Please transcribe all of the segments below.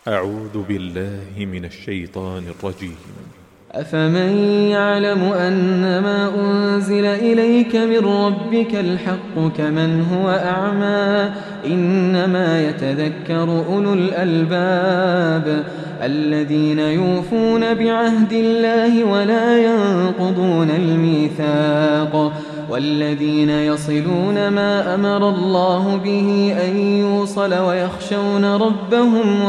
أعوذ بالله من الشيطان الرجيم. أفمن يعلم أنما أنزل إليك من ربك الحق كمن هو أعمى إنما يتذكر أولو الألباب الذين يوفون بعهد الله ولا ينقضون الميثاق والذين يصلون ما أمر الله به أن يوصل ويخشون ربهم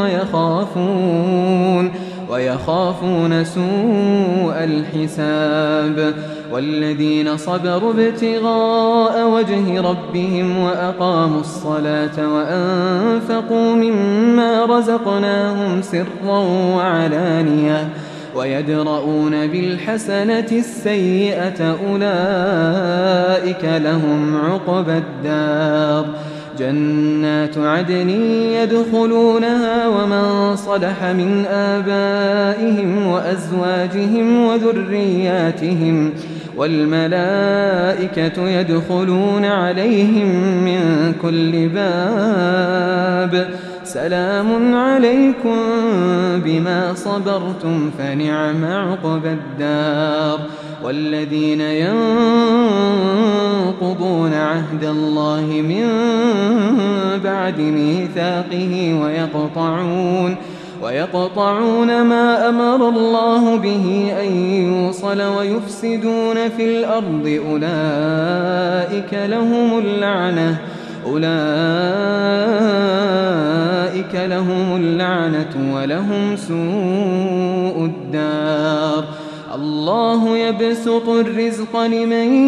ويخافون سوء الحساب والذين صبروا ابتغاء وجه ربهم وأقاموا الصلاة وأنفقوا مما رزقناهم سرا وعلانية ويدرؤون بالحسنة السيئة أولئك لهم عقبى الدار جنات عدن يدخلونها ومن صلح من آبائهم وأزواجهم وذرياتهم والملائكة يدخلون عليهم من كل باب سلام عليكم بما صبرتم فنعم عقبى الدار والذين ينقضون عهد الله من بعد ميثاقه ويقطعون ما أمر الله به أن يوصل ويفسدون في الأرض أولئك لهم اللعنة ولهم سوء الدار الله يبسط الرزق لمن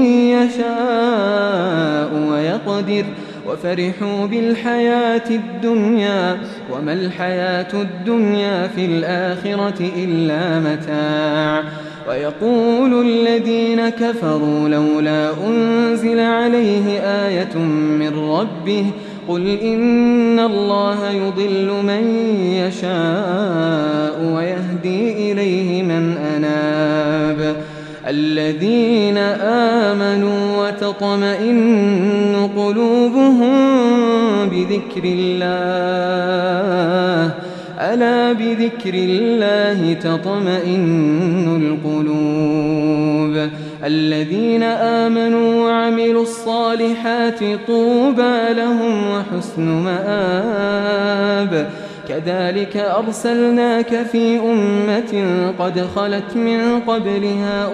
يشاء ويقدر وفرحوا بالحياة الدنيا وما الحياة الدنيا في الآخرة إلا متاع ويقول الذين كفروا لولا أنزل عليه آية من ربه قل إن الله يضل من يشاء ويهدي إليه من أناب الذين آمنوا وتطمئن قلوبهم بذكر الله ألا بذكر الله تطمئن القلوب الذين آمنوا وعملوا الصالحات طوبى لهم وحسن مآب كذلك أرسلناك في أمة قد خلت من قبلها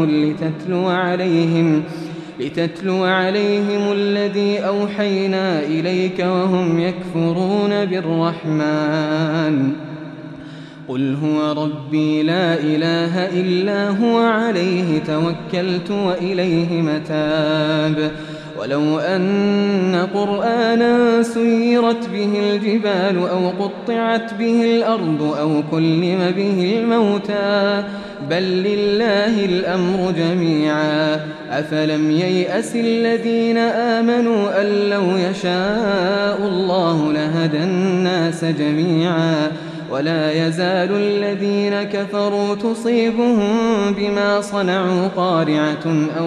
لتتلو عليهم الذي أوحينا إليك وهم يكفرون بالرحمن قل هو ربي لا إله إلا هو عليه توكلت وإليه متاب ولو أن قرآنا سيرت به الجبال أو قطعت به الأرض أو كلم به الموتى بل لله الأمر جميعا أفلم ييأس الذين آمنوا أن لو يشاء الله لهدى الناس جميعا ولا يزال الذين كفروا تصيبهم بما صنعوا قارعة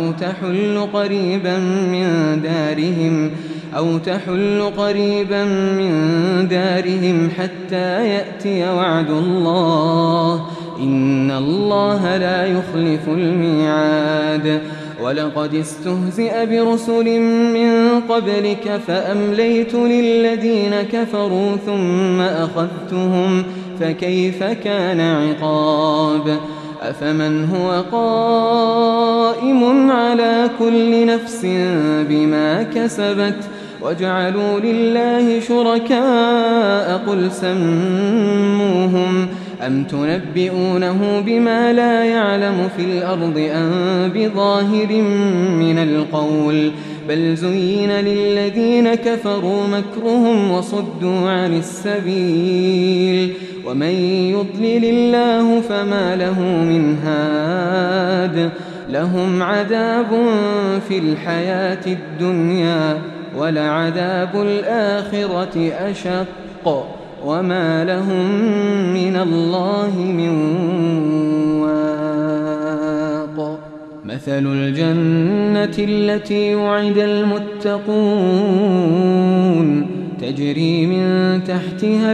أو تحل قريبا من دارهم حتى يأتي وعد الله إن الله لا يخلف الميعاد ولقد استهزئ برسل من قبلك فأمليت للذين كفروا ثم أخذتهم فكيف كان عقاب أفمن هو قائم على كل نفس بما كسبت وجعلوا لله شركاء قل سموهم أم تنبئونه بما لا يعلم في الأرض أم بظاهر من القول بل زين للذين كفروا مكرهم وصدوا عن السبيل ومن يضلل الله فما له من هاد لهم عذاب في الحياة الدنيا ولعذاب الآخرة أشق وما لهم من الله من واق مثل الجنة التي وعد المتقون تجري من تحتها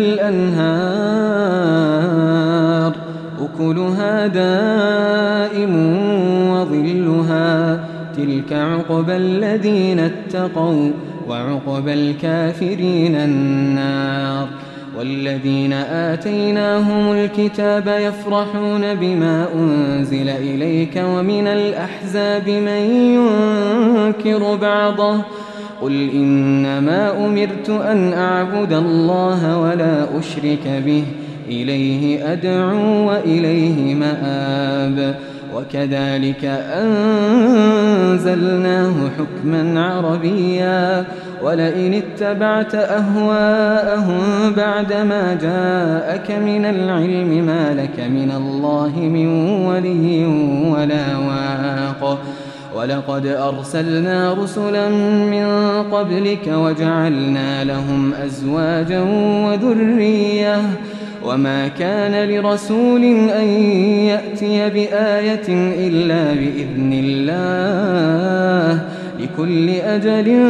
الأنهار أكلها دائم وظلها تلك عقبى الذين اتقوا وعقبى الكافرين النار والذين آتيناهم الكتاب يفرحون بما أنزل إليك ومن الأحزاب من ينكر بعضه قل إنما أمرت أن أعبد الله ولا أشرك به إليه أدعو وإليه مآب وكذلك أنزلناه حكما عربيا ولئن اتبعت أهواءهم بعدما جاءك من العلم ما لك من الله من ولي ولا واق ولقد أرسلنا رسلا من قبلك وجعلنا لهم أزواجا وذرية وما كان لرسول أن يأتي بآية إلا بإذن الله لكل أجل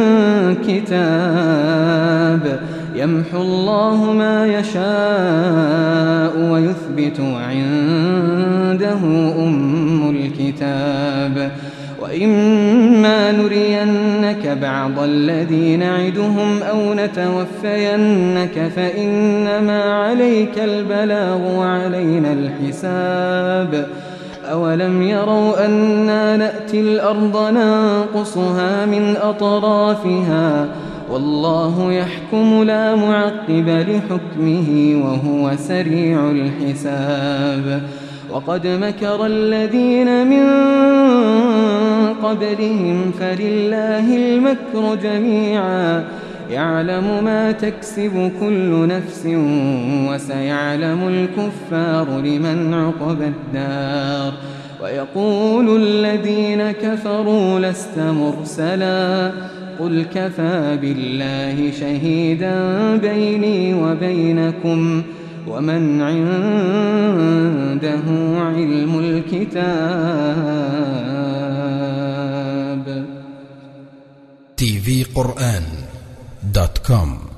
كتاب يمحو الله ما يشاء ويثبت وعنده أم الكتاب وإما نرينك بعض الذي نعدهم أو نتوفينك فإنما عليك البلاغ وعلينا الحساب أولم يروا أنا نأتي الأرض ننقصها من أطرافها والله يحكم لا معقب لحكمه وهو سريع الحساب وقد مكر الذين من قبلهم فلله المكر جميعا يعلم ما تكسب كل نفس وسيعلم الكفار لمن عقبى الدار ويقول الذين كفروا لست مرسلا قل كفى بالله شهيدا بيني وبينكم ومن عنده علم الكتاب tvquran.com